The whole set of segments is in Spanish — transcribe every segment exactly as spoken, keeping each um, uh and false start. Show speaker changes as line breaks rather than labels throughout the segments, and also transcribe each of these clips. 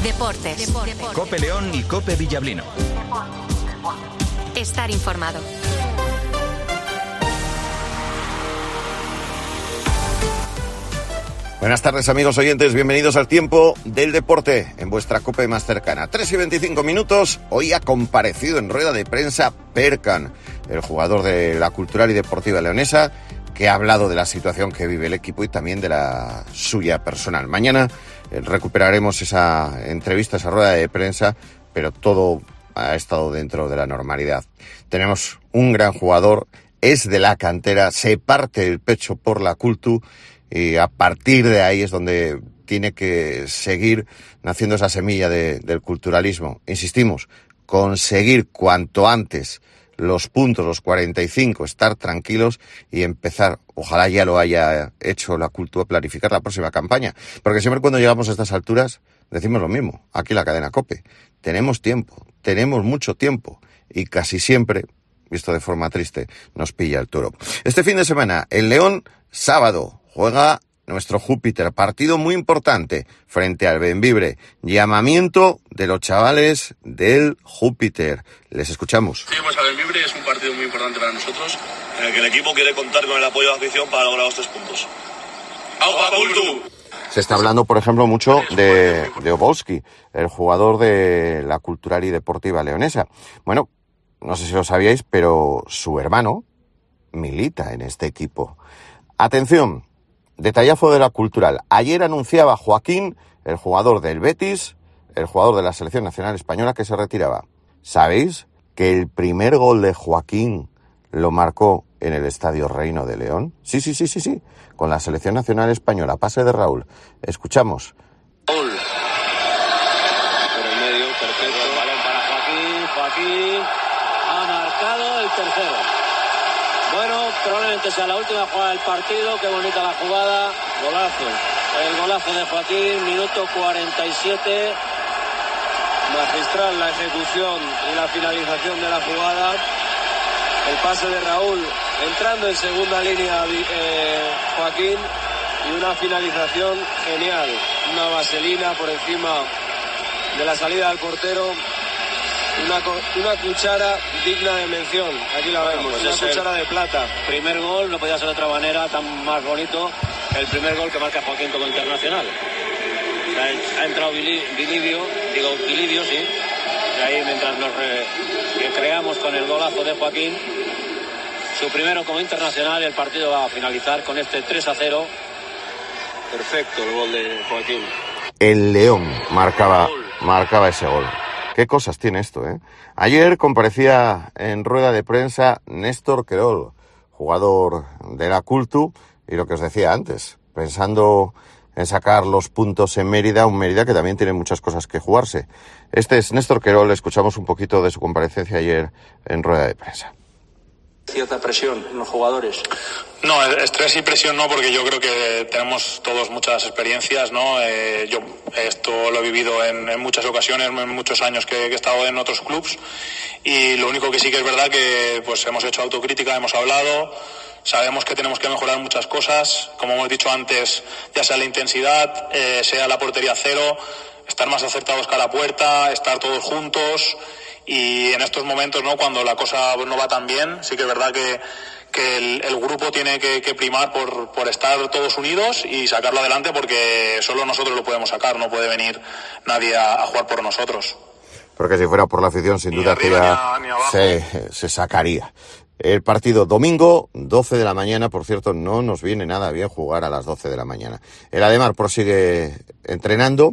Deportes. Deportes.
COPE León y COPE Villablino.
Estar informado.
Buenas tardes, amigos oyentes, bienvenidos al tiempo del deporte en vuestra COPE más cercana. tres y veinticinco minutos, hoy ha comparecido en rueda de prensa Perkan, el jugador de la Cultural y Deportiva Leonesa, que ha hablado de la situación que vive el equipo y también de la suya personal. Mañana eh, recuperaremos esa entrevista, esa rueda de prensa, pero todo ha estado dentro de la normalidad. Tenemos un gran jugador, es de la cantera, se parte el pecho por la Cultu, y a partir de ahí es donde tiene que seguir naciendo esa semilla de, del culturalismo. Insistimos, conseguir cuanto antes los puntos, los cuarenta y cinco, estar tranquilos y empezar, ojalá ya lo haya hecho la Cultu, a planificar la próxima campaña. Porque siempre cuando llegamos a estas alturas decimos lo mismo, aquí en la cadena COPE. Tenemos tiempo, tenemos mucho tiempo y casi siempre, visto de forma triste, nos pilla el toro. Este fin de semana, el León, sábado, juega nuestro Júpiter, partido muy importante frente al Bembibre. Llamamiento de los chavales del Júpiter. Les escuchamos.
Sí, pues al Bembibre es un partido muy importante para nosotros, en el que el equipo quiere contar con el apoyo de la afición para lograr los tres puntos. ¡Aupa Cultu!
Se está hablando, por ejemplo, mucho de, de Obolski, el jugador de la Cultural y Deportiva Leonesa. Bueno, no sé si lo sabíais, pero su hermano milita en este equipo. Atención. Detallazo de la Cultural. Ayer anunciaba Joaquín, el jugador del Betis, el jugador de la Selección Nacional Española, que se retiraba. ¿Sabéis que el primer gol de Joaquín lo marcó en el Estadio Reino de León? Sí, sí, sí, sí, sí. Con la Selección Nacional Española. Pase de Raúl. Escuchamos.
Gol. Por el medio, perfecto. El balón para Joaquín. Joaquín ha marcado el tercero. Bueno, probablemente sea la última jugada del partido. Qué bonita la jugada. Golazo. El golazo de Joaquín, minuto cuarenta y siete. Magistral la ejecución y la finalización de la jugada. El pase de Raúl, entrando en segunda línea eh, Joaquín. Y una finalización genial. Una vaselina por encima de la salida del portero. Una, una cuchara digna de mención. Aquí la vemos, pues una cuchara de plata.
Primer gol, no podía ser de otra manera, tan más bonito. El primer gol que marca Joaquín como internacional. Ha, ha entrado Bilidio, digo Bilidio, sí. Y ahí mientras nos recreamos con el golazo de Joaquín, su primero como internacional, el partido va a finalizar con este tres a cero.
Perfecto el gol de Joaquín.
El León marcaba, marcaba ese gol. Qué cosas tiene esto, ¿eh? Ayer comparecía en rueda de prensa Néstor Querol, jugador de la Cultu, y lo que os decía antes, pensando en sacar los puntos en Mérida, un Mérida que también tiene muchas cosas que jugarse. Este es Néstor Querol, escuchamos un poquito de su comparecencia ayer en rueda de prensa.
¿Cierta presión en los jugadores?
No, estrés y presión no, porque yo creo que tenemos todos muchas experiencias, ¿no? Eh, yo esto lo he vivido en, en muchas ocasiones, en muchos años que, que he estado en otros clubs, y lo único que sí que es verdad que pues hemos hecho autocrítica, hemos hablado, sabemos que tenemos que mejorar muchas cosas, como hemos dicho antes, ya sea la intensidad, eh, sea la portería cero, estar más acertados cara a puerta, estar todos juntos. Y en estos momentos, ¿no?, cuando la cosa no va tan bien, sí que es verdad que, que el, el grupo tiene que, que primar por, por estar todos unidos y sacarlo adelante, porque solo nosotros lo podemos sacar, no puede venir nadie a, a jugar por nosotros.
Porque si fuera por la afición, sin duda que ya se, se sacaría. El partido domingo, doce de la mañana, por cierto, no nos viene nada bien jugar a las doce de la mañana. El Ademar prosigue entrenando.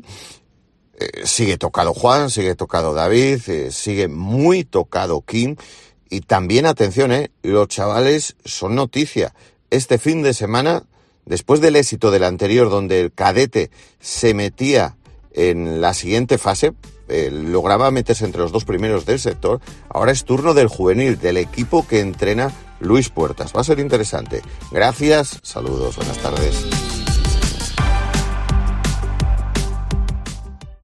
Eh, sigue tocado Juan, sigue tocado David, eh, sigue muy tocado Kim, y también, atención, eh, los chavales son noticia. Este fin de semana, después del éxito del anterior, donde el cadete se metía en la siguiente fase, eh, lograba meterse entre los dos primeros del sector, ahora es turno del juvenil, del equipo que entrena Luis Puertas. Va a ser interesante. Gracias, saludos, buenas tardes.